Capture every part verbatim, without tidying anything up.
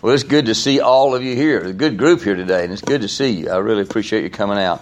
Well, it's good to see all of you here. It's a good group here today, and it's good to see you. I really appreciate you coming out.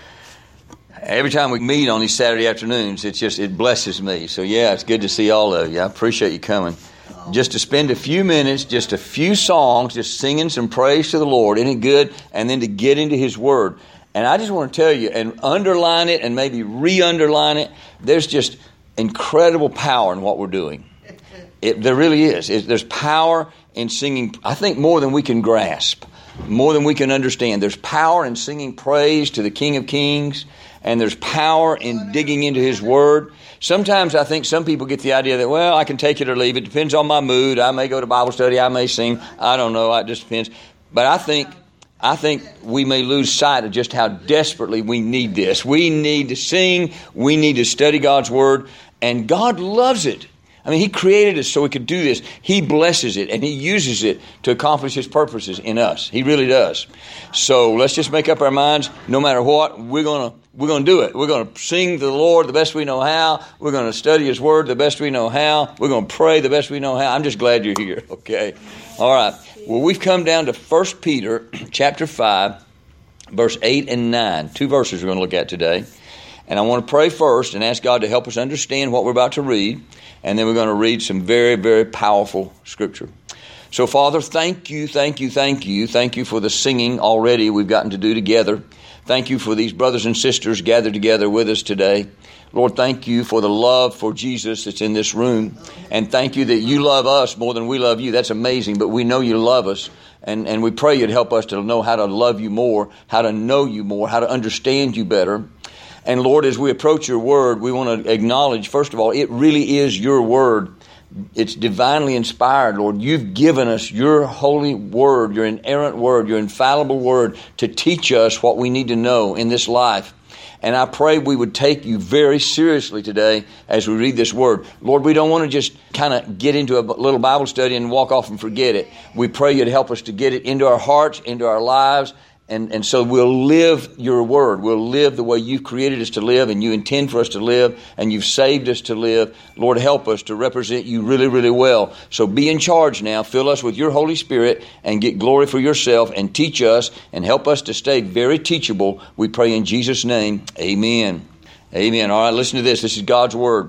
Every time we meet on these Saturday afternoons, it's just, it blesses me. So, yeah, it's good to see all of you. I appreciate you coming. Just to spend a few minutes, just a few songs, just singing some praise to the Lord. Isn't it good? And then to get into His Word. And I just want to tell you, and underline it and maybe re-underline it, there's just incredible power in what we're doing. It, there really is. It, there's power in singing, I think, more than we can grasp, more than we can understand. There's power in singing praise to the King of Kings, and there's power in digging into His Word. Sometimes I think some people get the idea that, well, I can take it or leave it. Depends on my mood. I may go to Bible study. I may sing. I don't know. It just depends. But I think I think we may lose sight of just how desperately we need this. We need to sing. We need to study God's Word. And God loves it. I mean, He created us so we could do this. He blesses it, and He uses it to accomplish His purposes in us. He really does. So let's just make up our minds, no matter what, we're going to we're going to do it. We're going to sing to the Lord the best we know how. We're going to study His Word the best we know how. We're going to pray the best we know how. I'm just glad you're here, okay? All right. Well, we've come down to First Peter chapter five, verse eight and nine. Two verses we're going to look at today. And I want to pray first and ask God to help us understand what we're about to read. And then we're going to read some very, very powerful Scripture. So, Father, thank you, thank you, thank you. Thank you for the singing already we've gotten to do together. Thank you for these brothers and sisters gathered together with us today. Lord, thank you for the love for Jesus that's in this room. And thank you that you love us more than we love you. That's amazing, but we know you love us. And, and we pray you'd help us to know how to love you more, how to know you more, how to understand you better. And Lord, as we approach your word, we want to acknowledge, first of all, it really is your word. It's divinely inspired, Lord. You've given us your holy word, your inerrant word, your infallible word to teach us what we need to know in this life. And I pray we would take you very seriously today as we read this word. Lord, we don't want to just kind of get into a little Bible study and walk off and forget it. We pray you'd help us to get it into our hearts, into our lives. And and so we'll live your word. We'll live the way you've created us to live and you intend for us to live and you've saved us to live. Lord, help us to represent you really, really well. So be in charge now. Fill us with your Holy Spirit and get glory for yourself and teach us and help us to stay very teachable. We pray in Jesus' name. Amen. Amen. All right, listen to this. This is God's word.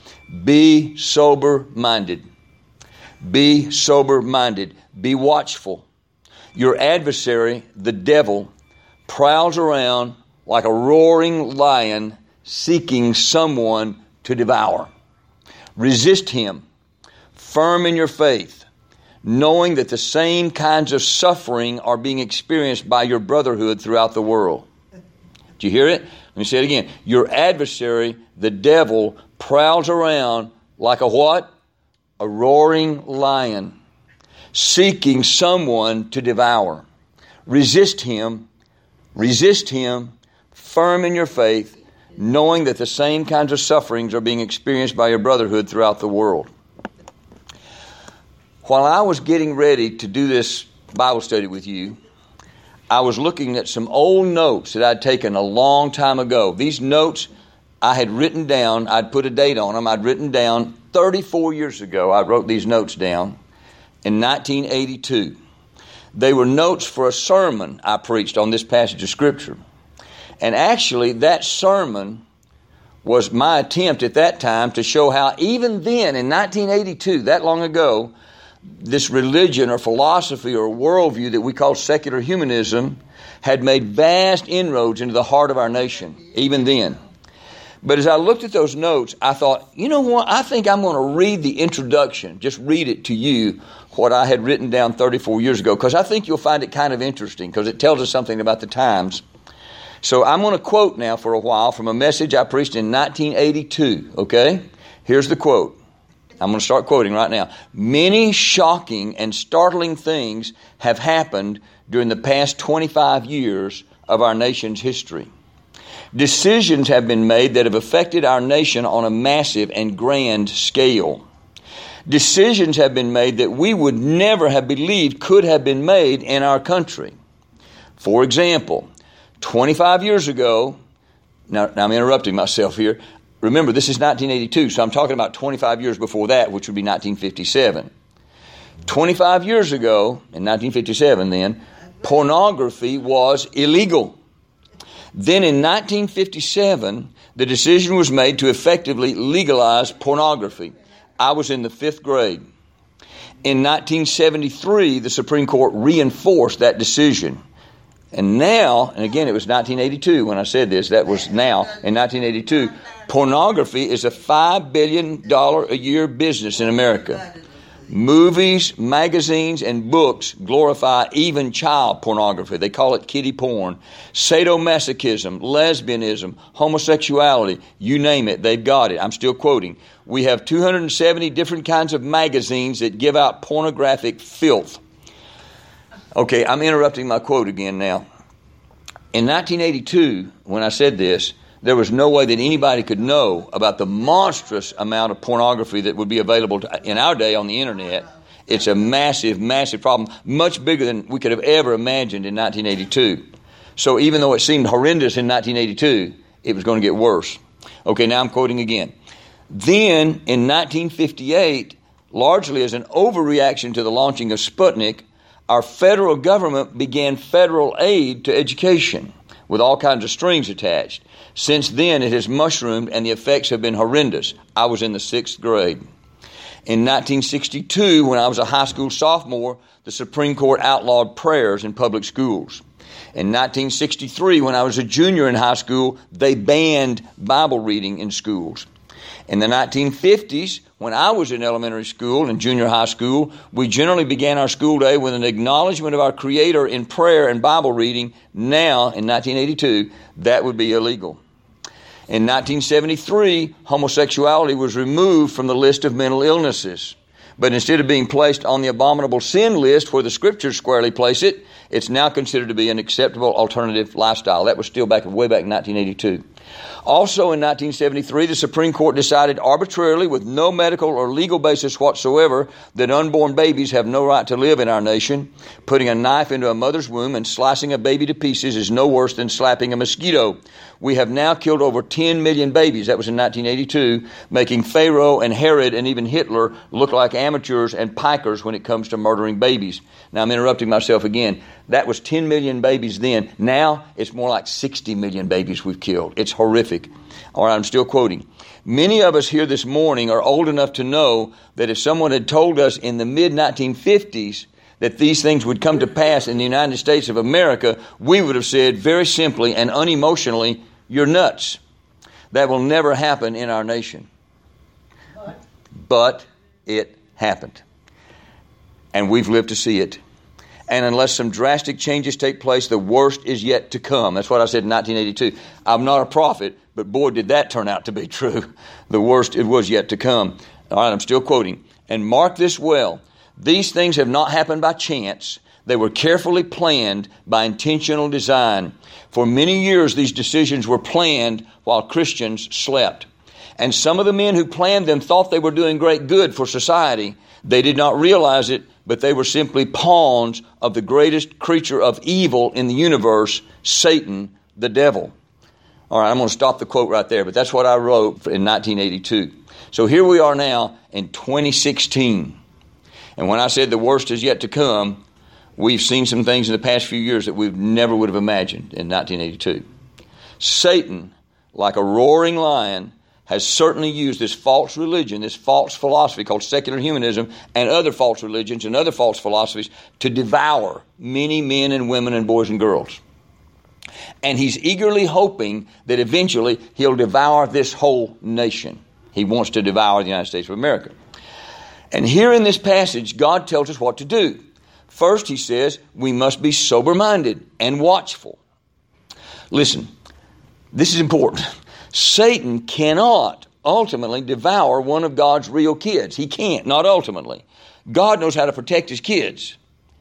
Be sober-minded. Be sober-minded. Be watchful. Your adversary, the devil, prowls around like a roaring lion seeking someone to devour. Resist him, firm in your faith, knowing that the same kinds of suffering are being experienced by your brotherhood throughout the world. Do you hear it? Let me say it again. Your adversary, the devil, prowls around like a what? A roaring lion, seeking someone to devour. Resist him, resist him, firm in your faith, knowing that the same kinds of sufferings are being experienced by your brotherhood throughout the world. While I was getting ready to do this Bible study with you, I was looking at some old notes that I'd taken a long time ago. These notes I had written down, I'd put a date on them, I'd written down thirty-four years ago. I wrote these notes down. In nineteen eighty-two. They were notes for a sermon I preached on this passage of Scripture. And actually, that sermon was my attempt at that time to show how even then, in nineteen eighty-two, that long ago, this religion or philosophy or worldview that we call secular humanism had made vast inroads into the heart of our nation, even then. But as I looked at those notes, I thought, you know what, I think I'm going to read the introduction, just read it to you, what I had written down thirty-four years ago, because I think you'll find it kind of interesting, because it tells us something about the times. So I'm going to quote now for a while from a message I preached in nineteen eighty-two, okay? Here's the quote. I'm going to start quoting right now. Many shocking and startling things have happened during the past twenty-five years of our nation's history. Decisions have been made that have affected our nation on a massive and grand scale. Decisions have been made that we would never have believed could have been made in our country. For example, twenty-five years ago, now, now I'm interrupting myself here. Remember, this is nineteen eighty-two, so I'm talking about twenty-five years before that, which would be nineteen fifty-seven. twenty-five years ago, in nineteen fifty-seven then, pornography was illegal. Then in nineteen fifty-seven, the decision was made to effectively legalize pornography. I was in the fifth grade. In nineteen seventy-three, the Supreme Court reinforced that decision. And now, and again, it was nineteen eighty-two when I said this, that was now, in nineteen eighty-two, pornography is a five billion dollars a year business in America. Movies, magazines, and books glorify even child pornography. They call it kiddie porn. Sadomasochism, lesbianism, homosexuality, you name it, they've got it. I'm still quoting. We have two hundred seventy different kinds of magazines that give out pornographic filth. Okay, I'm interrupting my quote again now. In nineteen eighty-two, when I said this, there was no way that anybody could know about the monstrous amount of pornography that would be available to, in our day on the internet. It's a massive, massive problem, much bigger than we could have ever imagined in nineteen eighty-two. So even though it seemed horrendous in nineteen eighty-two, it was going to get worse. Okay, now I'm quoting again. Then in nineteen fifty-eight, largely as an overreaction to the launching of Sputnik, our federal government began federal aid to education with all kinds of strings attached. Since then, it has mushroomed and the effects have been horrendous. I was in the sixth grade. In nineteen sixty-two, when I was a high school sophomore, the Supreme Court outlawed prayers in public schools. In nineteen sixty-three, when I was a junior in high school, they banned Bible reading in schools. In the nineteen fifties, when I was in elementary school and junior high school, we generally began our school day with an acknowledgement of our Creator in prayer and Bible reading. Now, in nineteen eighty-two, that would be illegal. In nineteen seventy-three, homosexuality was removed from the list of mental illnesses. But instead of being placed on the abominable sin list where the Scriptures squarely place it, it's now considered to be an acceptable alternative lifestyle. That was still back way back in nineteen eighty-two. Also in nineteen seventy-three, the Supreme Court decided arbitrarily with no medical or legal basis whatsoever that unborn babies have no right to live in our nation. Putting a knife into a mother's womb and slicing a baby to pieces is no worse than slapping a mosquito. We have now killed over ten million babies. That was in nineteen eighty-two, making Pharaoh and Herod and even Hitler look like amateurs and pikers when it comes to murdering babies. Now I'm interrupting myself again. That was ten million babies then. Now it's more like sixty million babies we've killed. It's horrific. All right, I'm still quoting. Many of us here this morning are old enough to know that if someone had told us in the mid nineteen fifties that these things would come to pass in the United States of America, we would have said very simply and unemotionally, you're nuts. That will never happen in our nation. But it happened. And we've lived to see it. And unless some drastic changes take place, the worst is yet to come. That's what I said in nineteen eighty-two. I'm not a prophet, but boy, did that turn out to be true. The worst, it was yet to come. All right, I'm still quoting. And mark this well. These things have not happened by chance. They were carefully planned by intentional design. For many years, these decisions were planned while Christians slept. And some of the men who planned them thought they were doing great good for society. They did not realize it, but they were simply pawns of the greatest creature of evil in the universe, Satan, the devil. All right, I'm going to stop the quote right there, but that's what I wrote in nineteen eighty-two. So here we are now in twenty sixteen. And when I said the worst is yet to come, we've seen some things in the past few years that we never would have imagined in nineteen eighty-two. Satan, like a roaring lion, has certainly used this false religion, this false philosophy called secular humanism, and other false religions and other false philosophies to devour many men and women and boys and girls. And he's eagerly hoping that eventually he'll devour this whole nation. He wants to devour the United States of America. And here in this passage, God tells us what to do. First, he says, we must be sober-minded and watchful. Listen, this is important. Satan cannot ultimately devour one of God's real kids. He can't, not ultimately. God knows how to protect his kids.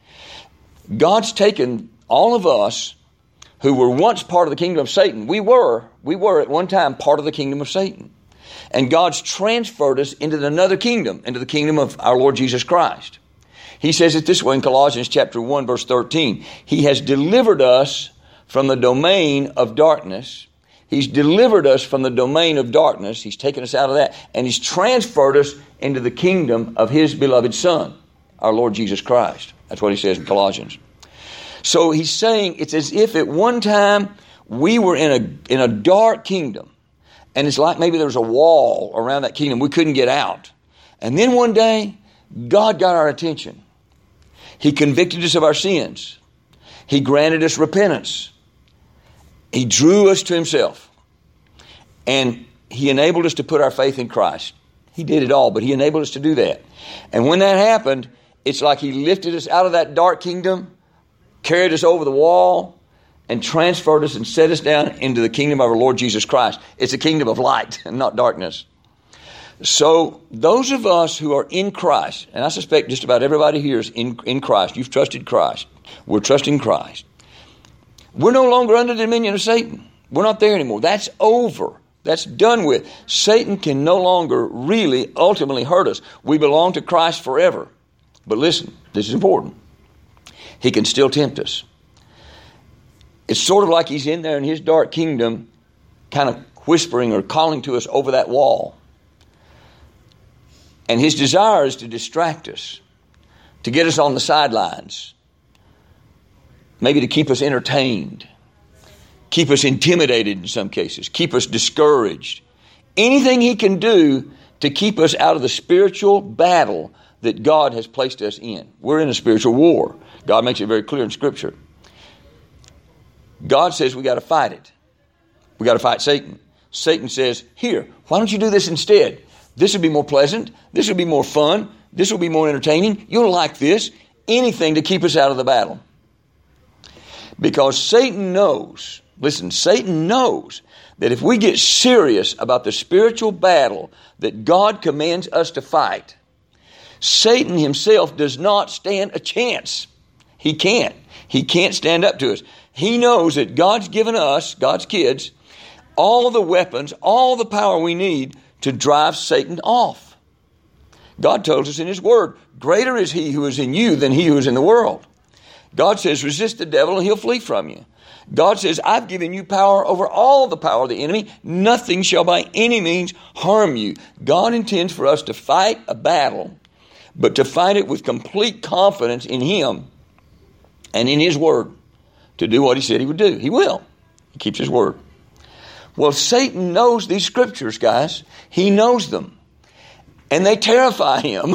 God's taken all of us who were once part of the kingdom of Satan. We were, we were at one time part of the kingdom of Satan. And God's transferred us into another kingdom, into the kingdom of our Lord Jesus Christ. He says it this way in Colossians chapter one, verse thirteen. He has delivered us from the domain of darkness. He's delivered us from the domain of darkness. He's taken us out of that. And he's transferred us into the kingdom of his beloved Son. our Lord Jesus Christ. That's what he says in Colossians. So he's saying it's as if at one time we were in a, in a dark kingdom. And it's like maybe there was a wall around that kingdom. We couldn't get out. And then one day, God got our attention. He convicted us of our sins. He granted us repentance. He drew us to himself. And he enabled us to put our faith in Christ. He did it all, but he enabled us to do that. And when that happened, it's like he lifted us out of that dark kingdom, carried us over the wall, and transferred us and set us down into the kingdom of our Lord Jesus Christ. It's a kingdom of light and not darkness. So those of us who are in Christ, and I suspect just about everybody here is in, in Christ. You've trusted Christ. We're trusting Christ. We're no longer under the dominion of Satan. We're not there anymore. That's over. That's done with. Satan can no longer really ultimately hurt us. We belong to Christ forever. But listen, this is important. He can still tempt us. It's sort of like he's in there in his dark kingdom, kind of whispering or calling to us over that wall. And his desire is to distract us, to get us on the sidelines, maybe to keep us entertained, keep us intimidated in some cases, keep us discouraged. Anything he can do to keep us out of the spiritual battle that God has placed us in. We're in a spiritual war. God makes it very clear in Scripture. God says we got to fight it. We got to fight Satan. Satan says, here, why don't you do this instead? This would be more pleasant. This would be more fun. This will be more entertaining. You'll like this. Anything to keep us out of the battle. Because Satan knows, listen, Satan knows that if we get serious about the spiritual battle that God commands us to fight, Satan himself does not stand a chance. He can't. He can't stand up to us. He knows that God's given us, God's kids, all the weapons, all the power we need to drive Satan off. God tells us in his word, greater is he who is in you than he who is in the world. God says, resist the devil and he'll flee from you. God says, I've given you power over all the power of the enemy. Nothing shall by any means harm you. God intends for us to fight a battle, but to fight it with complete confidence in him and in his word to do what he said he would do. He will. He keeps his word. Well, Satan knows these scriptures, guys. He knows them. And they terrify him.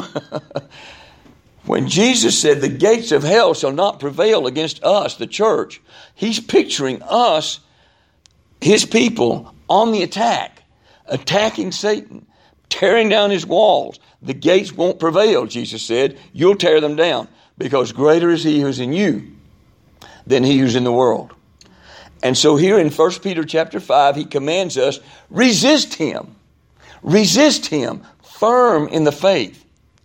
When Jesus said the gates of hell shall not prevail against us, the church, he's picturing us, his people, on the attack, attacking Satan, tearing down his walls. The gates won't prevail, Jesus said. You'll tear them down because greater is he who's in you than he who's in the world. And so here in First Peter chapter five, he commands us, resist him. Resist him, firm in the faith.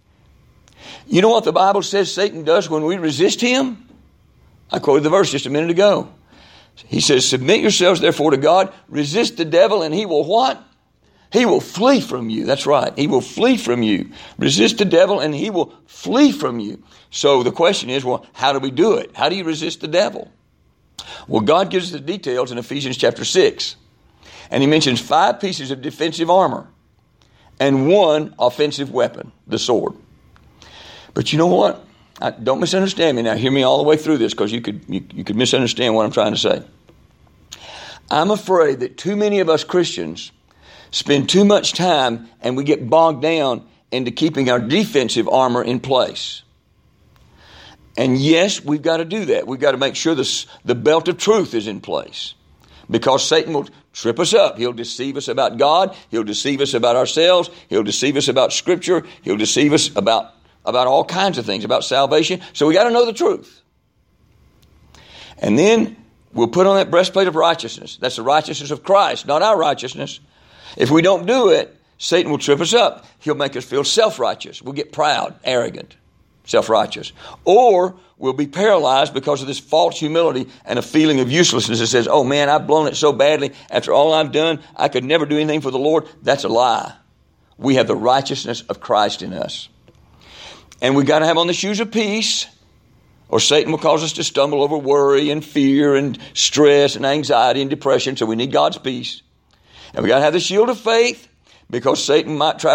You know what the Bible says Satan does when we resist him? I quoted the verse just a minute ago. He says, submit yourselves therefore to God, resist the devil, and he will what? He will flee from you. That's right. He will flee from you. Resist the devil and he will flee from you. So the question is, well, how do we do it? How do you resist the devil? Well, God gives us the details in Ephesians chapter six. And he mentions five pieces of defensive armor and one offensive weapon, the sword. But you know what? I, don't misunderstand me now. Hear me all the way through this because you could, you, you could misunderstand what I'm trying to say. I'm afraid that too many of us Christians spend too much time and we get bogged down into keeping our defensive armor in place. And yes, we've got to do that. We've got to make sure the, the belt of truth is in place. Because Satan will trip us up. He'll deceive us about God. He'll deceive us about ourselves. He'll deceive us about Scripture. He'll deceive us about, about all kinds of things, about salvation. So we got to know the truth. And then we'll put on that breastplate of righteousness. That's the righteousness of Christ, not our righteousness. If we don't do it, Satan will trip us up. He'll make us feel self-righteous. We'll get proud, arrogant, self-righteous. Or we'll be paralyzed because of this false humility and a feeling of uselessness that says, oh man, I've blown it so badly. After all I've done, I could never do anything for the Lord. That's a lie. We have the righteousness of Christ in us. And we've got to have on the shoes of peace, or Satan will cause us to stumble over worry and fear and stress and anxiety and depression. So we need God's peace. And we got to have the shield of faith because Satan might try to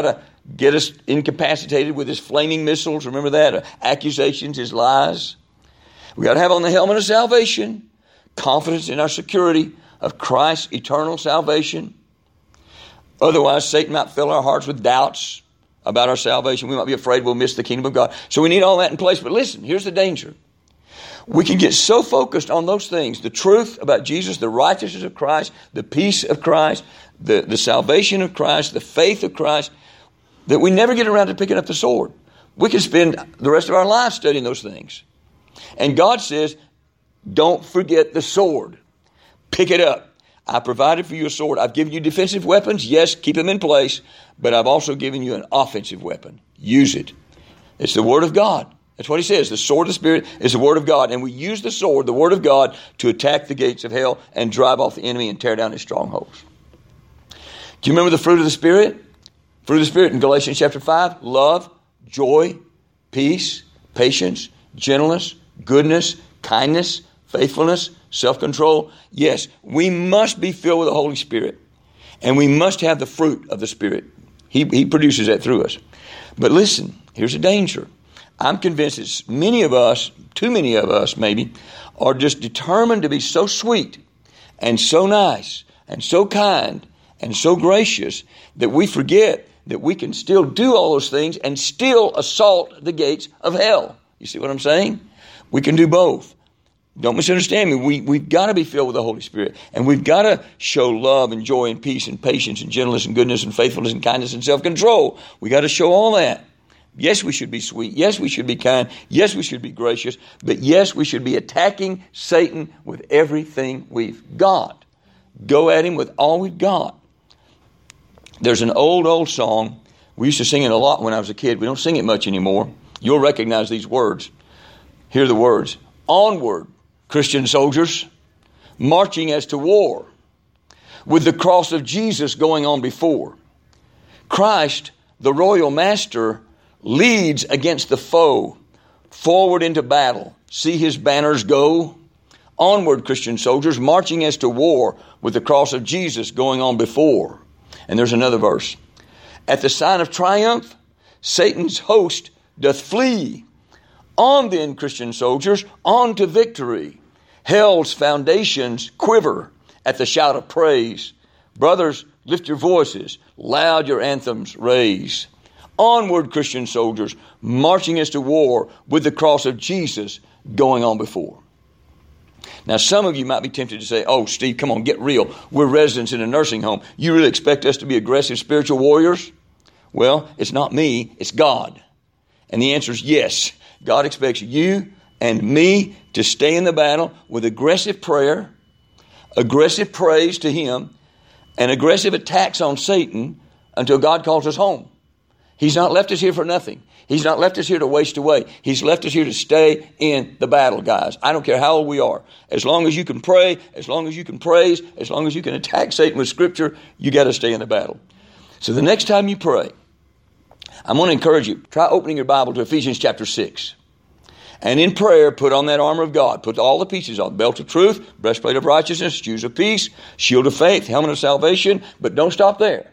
get us incapacitated with his flaming missiles. Remember that? Uh, accusations, his lies. We got to have on the helmet of salvation, confidence in our security of Christ's eternal salvation. Otherwise, Satan might fill our hearts with doubts about our salvation. We might be afraid we'll miss the kingdom of God. So we need all that in place. But listen, here's the danger. We can get so focused on those things, the truth about Jesus, the righteousness of Christ, the peace of Christ, the, the salvation of Christ, the faith of Christ, that we never get around to picking up the sword. We can spend the rest of our lives studying those things. And God says, don't forget the sword. Pick it up. I provided for you a sword. I've given you defensive weapons. Yes, keep them in place. But I've also given you an offensive weapon. Use it. It's the Word of God. That's what he says. The sword of the Spirit is the Word of God. And we use the sword, the Word of God, to attack the gates of hell and drive off the enemy and tear down his strongholds. Do you remember the fruit of the Spirit? Fruit of the Spirit in Galatians chapter five. Love, joy, peace, patience, gentleness, goodness, kindness, faithfulness, self-control. Yes, we must be filled with the Holy Spirit. And we must have the fruit of the Spirit. He, he produces that through us. But listen, here's a danger. I'm convinced that many of us, too many of us maybe, are just determined to be so sweet and so nice and so kind and so gracious that we forget that we can still do all those things and still assault the gates of hell. You see what I'm saying? We can do both. Don't misunderstand me. We, we've got to be filled with the Holy Spirit. And we've got to show love and joy and peace and patience and gentleness and goodness and faithfulness and kindness and self-control. We've got to show all that. Yes, we should be sweet. Yes, we should be kind. Yes, we should be gracious. But yes, we should be attacking Satan with everything we've got. Go at him with all we've got. There's an old, old song. We used to sing it a lot when I was a kid. We don't sing it much anymore. You'll recognize these words. Hear the words. Onward, Christian soldiers, marching as to war, with the cross of Jesus going on before. Christ, the royal master, leads against the foe, forward into battle. See his banners go. Onward, Christian soldiers, marching as to war, with the cross of Jesus going on before. And there's another verse. At the sign of triumph, Satan's host doth flee. On then, Christian soldiers, on to victory. Hell's foundations quiver at the shout of praise. Brothers, lift your voices, loud your anthems raise. Onward, Christian soldiers, marching as to war, with the cross of Jesus going on before. Now, some of you might be tempted to say, oh, Steve, come on, get real. We're residents in a nursing home. You really expect us to be aggressive spiritual warriors? Well, it's not me, it's God. And the answer is yes. God expects you and me to stay in the battle with aggressive prayer, aggressive praise to Him, and aggressive attacks on Satan until God calls us home. He's not left us here for nothing. He's not left us here to waste away. He's left us here to stay in the battle, guys. I don't care how old we are. As long as you can pray, as long as you can praise, as long as you can attack Satan with Scripture, you got to stay in the battle. So the next time you pray, I'm going to encourage you, try opening your Bible to Ephesians chapter six. And in prayer, put on that armor of God. Put all the pieces on. Belt of truth, breastplate of righteousness, shoes of peace, shield of faith, helmet of salvation. But don't stop there.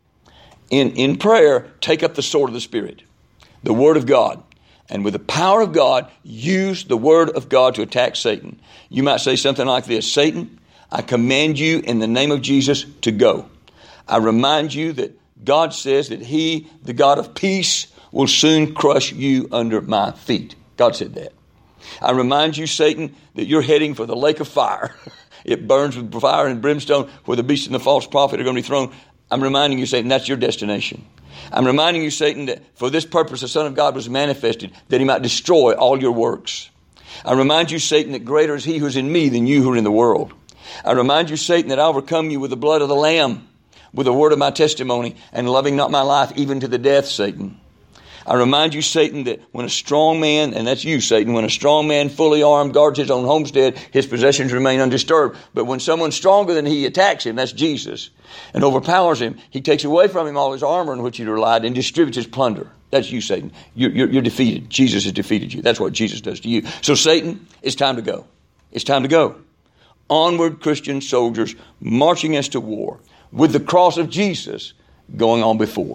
In, in prayer, take up the sword of the Spirit, the Word of God. And with the power of God, use the Word of God to attack Satan. You might say something like this: Satan, I command you in the name of Jesus to go. I remind you that God says that He, the God of peace, will soon crush you under my feet. God said that. I remind you, Satan, that you're heading for the lake of fire. It burns with fire and brimstone, where the beast and the false prophet are going to be thrown. I'm reminding you, Satan, that's your destination. I'm reminding you, Satan, that for this purpose the Son of God was manifested, that He might destroy all your works. I remind you, Satan, that greater is He who is in me than you who are in the world. I remind you, Satan, that I overcome you with the blood of the Lamb, with the word of my testimony, and loving not my life even to the death, Satan. I remind you, Satan, that when a strong man, and that's you, Satan, when a strong man fully armed guards his own homestead, his possessions remain undisturbed. But when someone stronger than he attacks him, that's Jesus, and overpowers him, he takes away from him all his armor in which he relied and distributes his plunder. That's you, Satan. You're, you're, you're defeated. Jesus has defeated you. That's what Jesus does to you. So Satan, it's time to go. It's time to go. Onward, Christian soldiers, marching us to war, with the cross of Jesus going on before.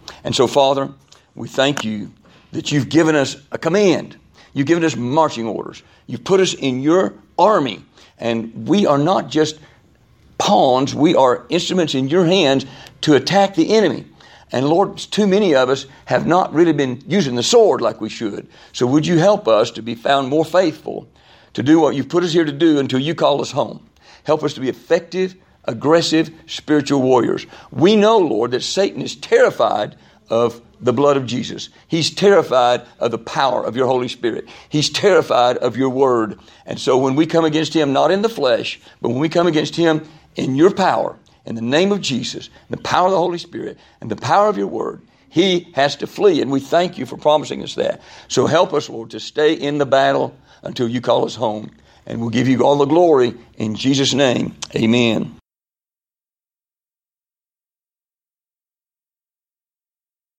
And so, Father, we thank you that you've given us a command. You've given us marching orders. You've put us in your army. And we are not just pawns. We are instruments in your hands to attack the enemy. And Lord, too many of us have not really been using the sword like we should. So would you help us to be found more faithful to do what you've put us here to do until you call us home. Help us to be effective, aggressive, spiritual warriors. We know, Lord, that Satan is terrified of the blood of Jesus. He's terrified of the power of your Holy Spirit. He's terrified of your word. And so when we come against him, not in the flesh, but when we come against him in your power, in the name of Jesus, the power of the Holy Spirit, and the power of your word, he has to flee. And we thank you for promising us that. So help us, Lord, to stay in the battle until you call us home. And we'll give you all the glory in Jesus' name. Amen.